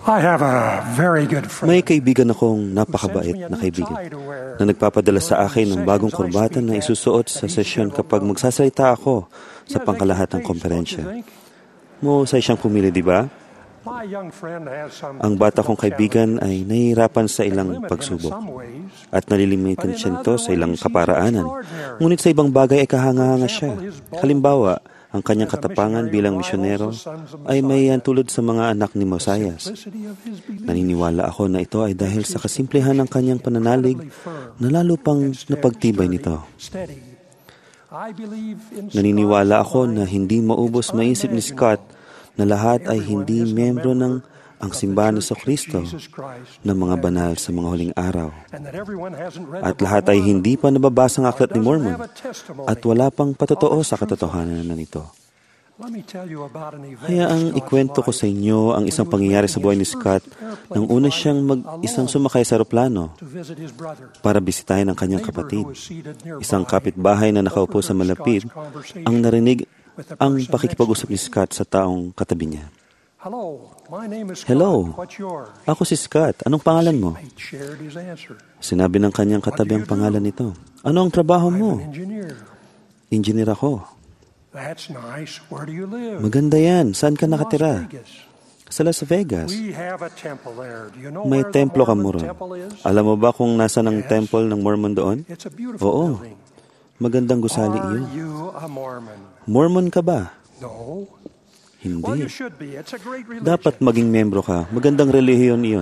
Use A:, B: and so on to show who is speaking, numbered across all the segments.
A: I have a very good friend.
B: May kaibigan akong napakabait na kaibigan na nagpapadala sa akin ng bagong kurbatan na isusuot sa sesyon kapag magsasalita ako sa pangkalahatang komperensya. Mahusay siyang pumili, di ba? Ang bata kong kaibigan ay nahihirapan sa ilang pagsubok at nalilimitan siya nito sa ilang kaparaanan. Ngunit sa ibang bagay ay kahanga-hanga siya. Halimbawa, ang kanyang katapangan bilang misyonero ay may tulad sa mga anak ni Mosias. Naniniwala ako na ito ay dahil sa kasimplehan ng kanyang pananalig na lalo pang napagtibay nito. Naniniwala ako na hindi maubos maisip ni Scott na lahat ay hindi membro ng ang simbahan ni Kristo ng mga banal sa mga huling araw. At lahat ay hindi pa nababasa ang Aklat ni Mormon at wala pang patotoo sa katotohanan na nito. Kaya ang ikwento ko sa inyo ang isang pangyayari sa buhay ni Scott nang una siyang mag-isang sumakay sa aeroplano para bisitahin ang kanyang kapatid. Isang kapitbahay na nakaupo sa malapit ang narinig ang pakikipag-usap ni Scott sa taong katabi niya. Hello, ako si Scott. Anong pangalan mo? Sinabi ng kanyang katabi ang pangalan nito. Ano ang trabaho mo? Engineer ako. Maganda yan. Saan ka nakatira? Sa Las Vegas. May templo ka mo ron. Alam mo ba kung nasa ng temple ng Mormon doon? Oo. Magandang gusali iyon. Mormon ka ba? Hindi. Dapat maging membro ka. Magandang relihiyon iyon.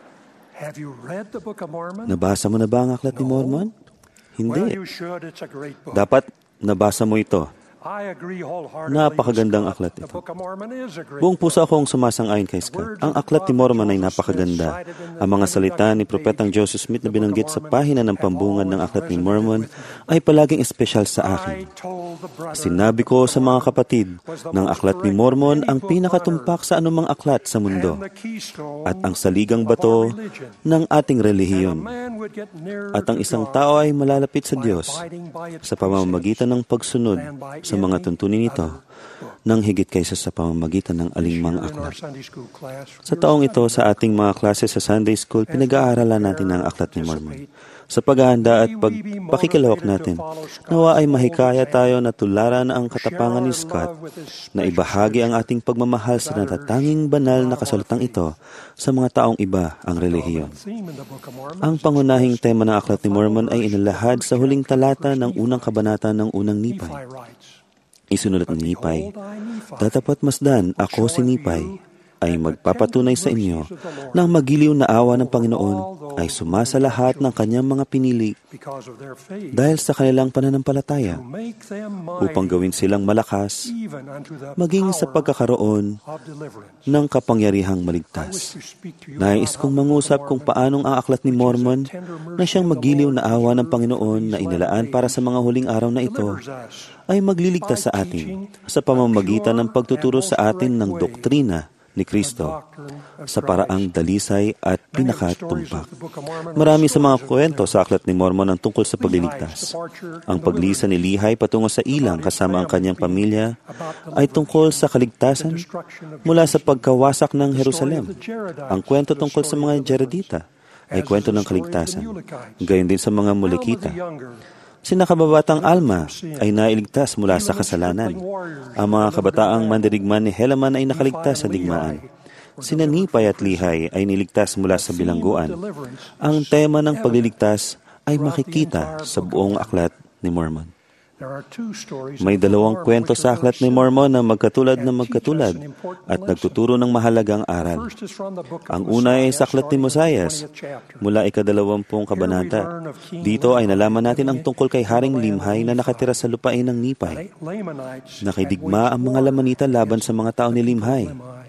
B: Nabasa mo na ba ang Aklat ni Mormon? Hindi. Dapat nabasa mo ito. Napakagandang aklat ito. Buong puso akong sumasang-ayon kay Scott. Ang Aklat ni Mormon ay napakaganda. Ang mga salita ni Propetang Joseph Smith na binanggit sa pahina ng pambungad ng Aklat ni Mormon ay palaging espesyal sa akin. Sinabi ko sa mga kapatid ng Aklat ni Mormon ang pinakatumpak sa anumang aklat sa mundo at ang saligang bato ng ating relihiyon. At ang isang tao ay malalapit sa Diyos sa pamamagitan ng pagsunod sa mga tuntunin nito nang higit kaysa sa pamamagitan ng alingmang aklat. Sa taong ito, sa ating mga klase sa Sunday School, pinag-aaralan natin ang Aklat ni Mormon. Sa paghahanda at pagpakikilahok natin, nawa ay mahikaya tayo na tularan ang katapangan ni Scott na ibahagi ang ating pagmamahal sa natatanging banal na kasulatan ito sa mga taong iba ang relihiyon. Ang pangunahing tema ng Aklat ni Mormon ay inalahad sa huling talata ng unang kabanata ng unang Nipay. Isinulat ni Nipay, "Tatapat masdan, ako si Nipay, ay magpapatunay sa inyo na ang magiliw na awa ng Panginoon ay sumasa lahat ng kanyang mga pinili dahil sa kanilang pananampalataya upang gawin silang malakas maging sa pagkakaroon ng kapangyarihang maligtas. Nais kong mangusap kung paanong ang Aklat ni Mormon na siyang magiliw na awa ng Panginoon na inilaan para sa mga huling araw na ito ay magliligtas sa atin sa pamamagitan ng pagtuturo sa atin ng doktrina ni Kristo sa paraang dalisay at pinakatumpak. Marami sa mga kwento sa Aklat ni Mormon ang tungkol sa pagliligtas. Ang paglisa ni Lehi patungo sa ilang kasama ang kanyang pamilya ay tungkol sa kaligtasan mula sa pagkawasak ng Jerusalem. Ang kwento tungkol sa mga Jaredita ay kwento ng kaligtasan. Gayon din sa mga Molekita. Si nakababatang Alma ay nailigtas mula sa kasalanan. Ang mga kabataang mandirigman ni Helaman ay nakaligtas sa digmaan. Sina Nipay at Lehi ay niligtas mula sa bilangguan. Ang tema ng pagliligtas ay makikita sa buong Aklat ni Mormon. May dalawang kwento sa Aklat ni Mormon na magkatulad at nagtuturo ng mahalagang aral. Ang una ay sa Aklat ni Mosias, mula 20 kabanata. Dito ay nalaman natin ang tungkol kay Haring Limhi na nakatira sa lupain ng Nipay. Nakidigma ang mga Lamanita laban sa mga tao ni Limhi.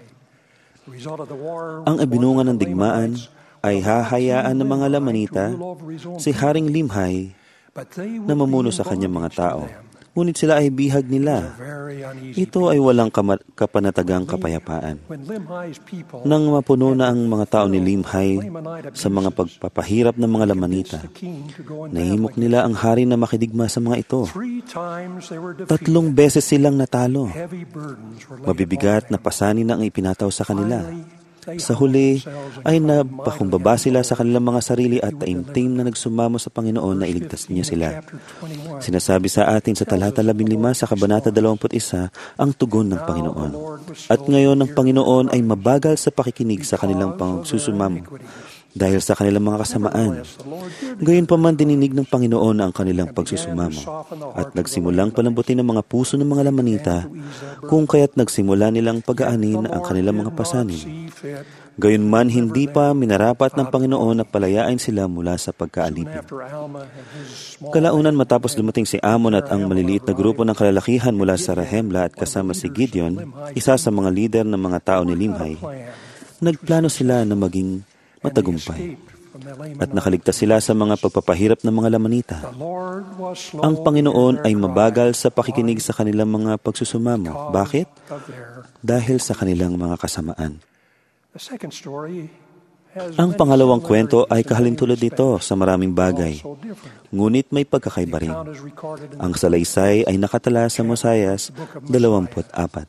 B: Ang ibinunga ng digmaan ay hahayaan ng mga Lamanita si Haring Limhi na mamuno sa kanyang mga tao. Ngunit sila ay bihag nila. Ito ay walang kapanatagang kapayapaan. Nang mapuno na ang mga tao ni Limhi sa mga pagpapahirap ng mga Lamanita, nahimok nila ang hari na makidigma sa mga ito. 3 beses silang natalo. Mabibigat na pasanin na ang ipinataw sa kanila. Sa huli ay napakumbaba sila sa kanilang mga sarili at taimtim na nagsumamo sa Panginoon na iligtas niya sila. Sinasabi sa atin sa talata 15 sa Kabanata 21 ang tugon ng Panginoon. At ngayon ang Panginoon ay mabagal sa pakikinig sa kanilang pangsusumamo dahil sa kanilang mga kasamaan. Gayon pa man dininig ng Panginoon ang kanilang pagsusumamo at nagsimulang palambutin ang mga puso ng mga Lamanita kung kaya't nagsimula nilang pag-aanin ang kanilang mga pasanin. Gayunman hindi pa minarapat ng Panginoon na palayain sila mula sa pagkaalipin. Kalaunan matapos dumating si Amon at ang maliliit na grupo ng kalalakihan mula sa Rahemla at kasama si Gideon, isa sa mga lider ng mga tao ni Limhi, nagplano sila na maging matagumpay at nakaligtas sila sa mga pagpapahirap ng mga Lamanita. Ang Panginoon ay mabagal sa pakikinig sa kanilang mga pagsusumamo. Bakit? Dahil sa kanilang mga kasamaan. Ang pangalawang kwento ay kahalintulad dito sa maraming bagay, ngunit may pagkakaiba rin. Ang salaysay ay nakatala sa Mosias 24.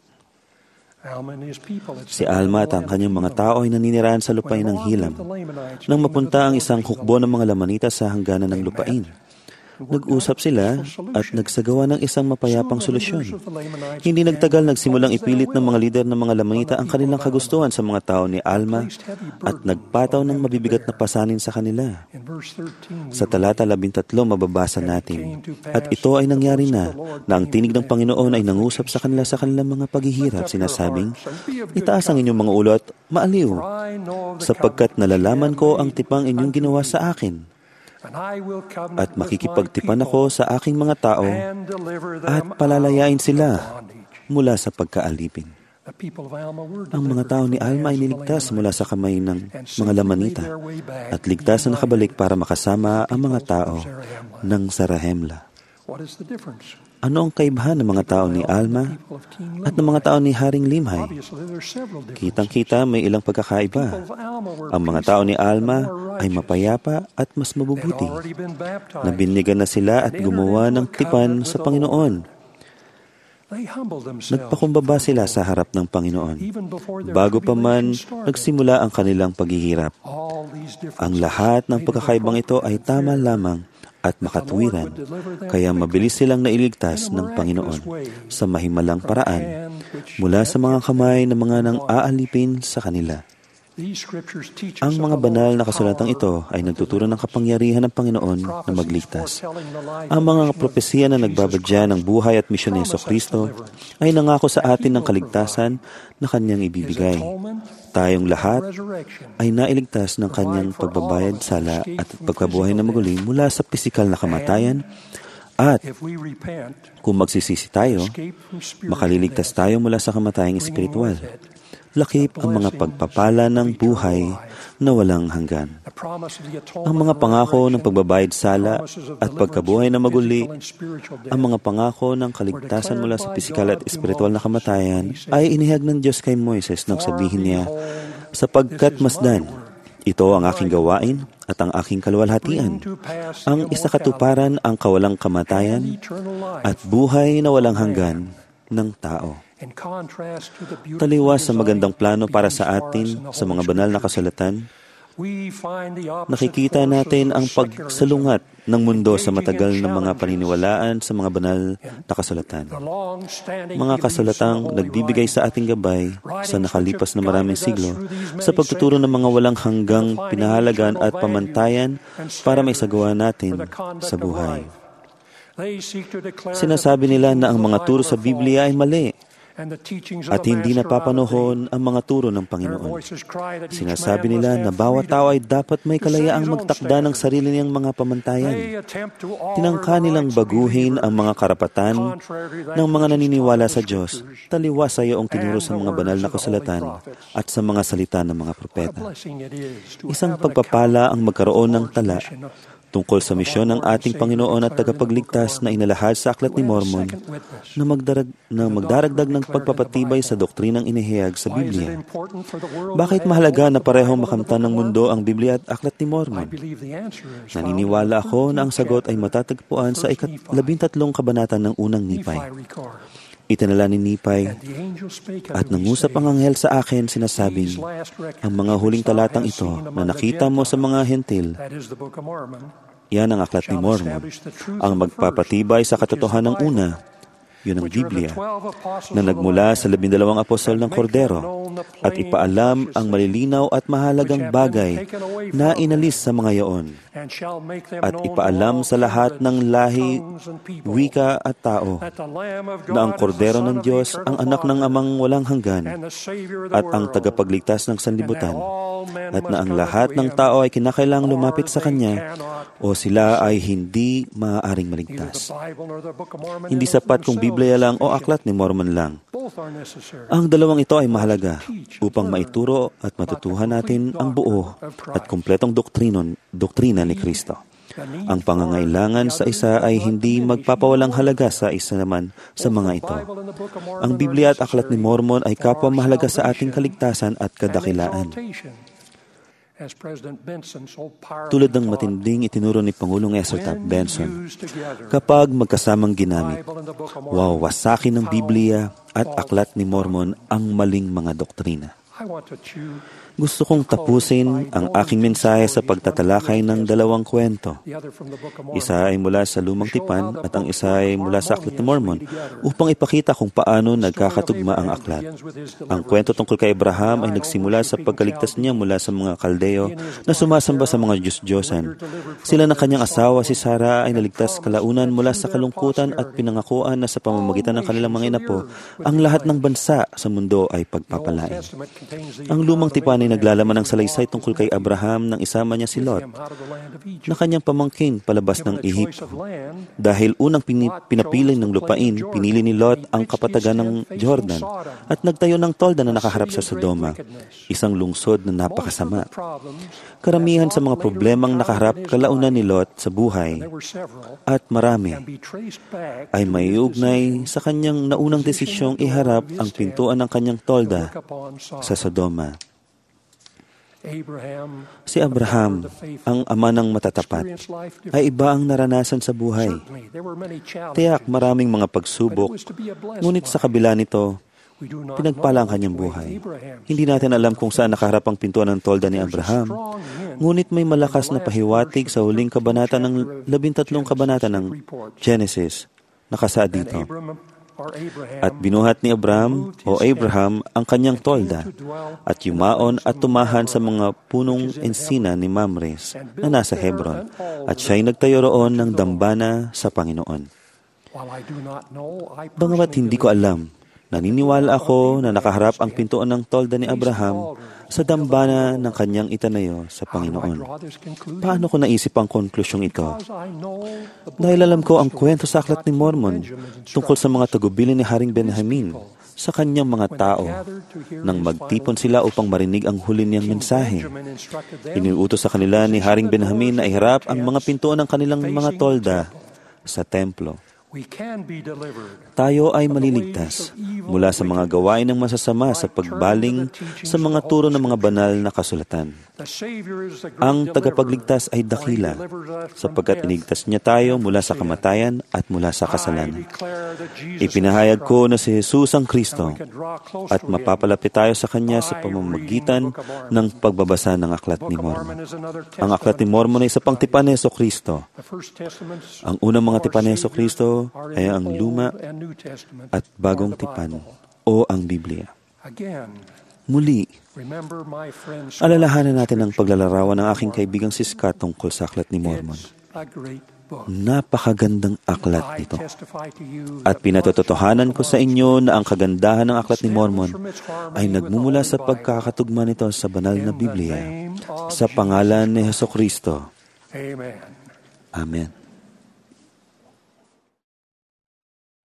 B: Si Alma at ang kanyang mga tao ay naninirahan sa lupain ng Hilam nang mapunta ang isang hukbo ng mga Lamanita sa hangganan ng lupain. Nag-usap sila at nagsagawa ng isang mapayapang solusyon. Hindi nagtagal nagsimulang ipilit ng mga lider ng mga Lamanita ang kanilang kagustuhan sa mga tao ni Alma at nagpataw ng mabibigat na pasanin sa kanila. Sa talata 13 mababasa natin, at ito ay nangyari na ang tinig ng Panginoon ay nangusap sa kanilang mga paghihirap, sinasabing, itaas ang inyong mga ulo at maaliw, sapagkat nalalaman ko ang tipang inyong ginawa sa akin. At makikipagtipan ako sa aking mga tao at palalayain sila mula sa pagkaalipin. Ang mga tao ni Alma ay niligtas mula sa kamay ng mga Lamanita at ligtas na nakabalik para makasama ang mga tao ng Zarahemla. Ano ang kaibahan ng mga tao ni Alma at ng mga tao ni Haring Limhi? Kitang-kita may ilang pagkakaiba. Ang mga tao ni Alma ay mapayapa at mas mabubuti. Nabinyagan na sila at gumawa ng tipan sa Panginoon. Nagpakumbaba sila sa harap ng Panginoon bago pa man nagsimula ang kanilang paghihirap. Ang lahat ng pagkakaibang ito ay tama lamang at makatuwiran, kaya mabilis silang nailigtas ng Panginoon sa mahimalang paraan mula sa mga kamay ng mga nang-aalipin sa kanila. Ang mga banal na kasulatang ito ay nagtuturo ng kapangyarihan ng Panginoon na magligtas. Ang mga propesiya na nagbabadya ng buhay at misyon ni Jesucristo ay nangako sa atin ng kaligtasan na Kanyang ibibigay. Tayong lahat ay nailigtas ng Kanyang pagbabayad sala at pagkabuhay na maguli mula sa pisikal na kamatayan, at kung magsisisi tayo, makaliligtas tayo mula sa kamatayang espiritual. Lakip ang mga pagpapala ng buhay na walang hanggan. Ang mga pangako ng pagbabayad sala at pagkabuhay na maguli, ang mga pangako ng kaligtasan mula sa pisikal at espiritual na kamatayan ay inihag ng Diyos kay Moises nang sabihin niya, sapagkat masdan, ito ang aking gawain at ang aking kaluwalhatian. Ang isakatuparan ang kawalang kamatayan at buhay na walang hanggan ng tao. Taliwas sa magandang plano para sa atin sa mga banal na kasulatan, nakikita natin ang pagsalungat ng mundo sa matagal na mga paniniwalaan sa mga banal na kasulatan. Mga kasulatang nagbibigay sa ating gabay sa nakalipas na maraming siglo sa pagtuturo ng mga walang hanggang pinahalagan at pamantayan para maisagawa natin sa buhay. Sinasabi nila na ang mga turo sa Biblia ay mali at hindi napapanahon ang mga turo ng Panginoon. Sinasabi nila na bawat tao ay dapat may kalayaang magtakda ng sarili niyang mga pamantayan. Tinangka nilang baguhin ang mga karapatan ng mga naniniwala sa Diyos, taliwas sa iyong tinuro sa mga banal na kasulatan at sa mga salita ng mga propeta. Isang pagpapala ang magkaroon ng tala tungkol sa misyon ng ating Panginoon at tagapagligtas na inalahad sa Aklat ni Mormon na magdaragdag ng pagpapatibay sa doktrinang inihayag sa Biblia. Bakit mahalaga na parehong makamtan ng mundo ang Biblia at Aklat ni Mormon? Naniniwala ako na ang sagot ay matatagpuan sa 13 kabanata ng unang Nipay. Itinala ni Nipay, at nangusap ang anghel sa akin, sinasabing, ang mga huling talatang ito na nakita mo sa mga hentil, yan ang Aklat ni Mormon, ang magpapatibay sa katotohanan ng una, yun ang Biblia, na nagmula sa 12 apostol ng Kordero, at ipaalam ang malilinaw at mahalagang bagay na inalis sa mga yaon, at ipaalam sa lahat ng lahi, wika at tao, na ang Kordero ng Diyos ang anak ng Amang walang hanggan, at ang tagapagligtas ng sanlibutan, at na ang lahat ng tao ay kinakailangang lumapit sa Kanya, o sila ay hindi maaaring maligtas. Hindi sapat kung Biblia lang o Aklat ni Mormon lang. Ang dalawang ito ay mahalaga upang maituro at matutuhan natin ang buo at kumpletong doktrina ni Kristo. Ang pangangailangan sa isa ay hindi magpapawalang halaga sa isa naman sa mga ito. Ang Biblia at Aklat ni Mormon ay kapwa mahalaga sa ating kaligtasan at kadakilaan. Tulad ng matinding itinuro ni Pangulong Ezra Taft Benson, kapag magkasamang ginamit, wawasakin ng Biblia at Aklat ni Mormon ang maling mga doktrina. Gusto kong tapusin ang aking mensahe sa pagtatalakay ng dalawang kwento. Isa ay mula sa Lumang Tipan at ang isa ay mula sa Aklat ni Mormon upang ipakita kung paano nagkakatugma ang aklat. Ang kwento tungkol kay Abraham ay nagsimula sa pagkaligtas niya mula sa mga Kaldeo na sumasamba sa mga Diyos-Diyosan. Sila ng kanyang asawa si Sarah ay naligtas kalaunan mula sa kalungkutan at pinangakuan na sa pamamagitan ng kanilang mga inapo, ang lahat ng bansa sa mundo ay pagpapalain. Ang Lumang Tipan ay naglalaman ng salaysay tungkol kay Abraham nang isama niya si Lot, na kanyang pamangkin palabas ng Ehipto. Dahil unang pinapili ng lupain, pinili ni Lot ang kapatagan ng Jordan at nagtayo ng tolda na nakaharap sa Sodoma, isang lungsod na napakasama. Karamihan sa mga problemang nakaharap kalaunan ni Lot sa buhay, at marami, ay maiugnay sa kanyang naunang desisyong iharap ang pintuan ng kanyang tolda sa Sodoma. Si Abraham, ang ama ng matatapat, ay iba ang naranasan sa buhay. Tiyak maraming mga pagsubok, ngunit sa kabila nito, pinagpala ang kanyang buhay. Hindi natin alam kung saan nakaharap ang pintuan ng tolda ni Abraham, ngunit may malakas na pahiwatig sa huling kabanata ng 13 kabanata ng Genesis. Nakasaad dito, at binuhat ni Abraham ang kanyang tolda at yumaon at tumahan sa mga punong ensina ni Mamres na nasa Hebron, at siya'y nagtayo roon ng dambana sa Panginoon. Bagamat hindi ko alam, naniniwala ako na nakaharap ang pintuan ng tolda ni Abraham sa dambana ng kanyang itanayo sa Panginoon. Paano ko naisip ang konklusyong ito? Dahil alam ko ang kwento sa Aklat ni Mormon tungkol sa mga tagubilin ni Haring Benjamin sa kanyang mga tao nang magtipon sila upang marinig ang huli niyang mensahe. Iniutos sa kanila ni Haring Benjamin na iharap ang mga pintuan ng kanilang mga tolda sa templo. Tayo ay maliligtas mula sa mga gawain ng masasama sa pagbaling sa mga turo ng mga banal na kasulatan. Ang tagapagligtas ay dakila sapagkat iligtas niya tayo mula sa kamatayan at mula sa kasalanan. Ipinahayag ko na si Jesus ang Kristo at mapapalapit tayo sa Kanya sa pamamagitan ng pagbabasa ng Aklat ni Mormon. Ang Aklat ni Mormon ay isa pang tipan ni Jesucristo. Ang unang mga tipan ni Jesucristo ay ang Luma at Bagong Tipan o ang Biblia. Muli, alalahanan natin ang paglalarawan ng aking kaibigang si Scott tungkol sa Aklat ni Mormon. Napakagandang aklat nito. At pinatotohanan ko sa inyo na ang kagandahan ng Aklat ni Mormon ay nagmumula sa pagkakatugma nito sa banal na Biblia sa pangalan ni Jesucristo. Amen.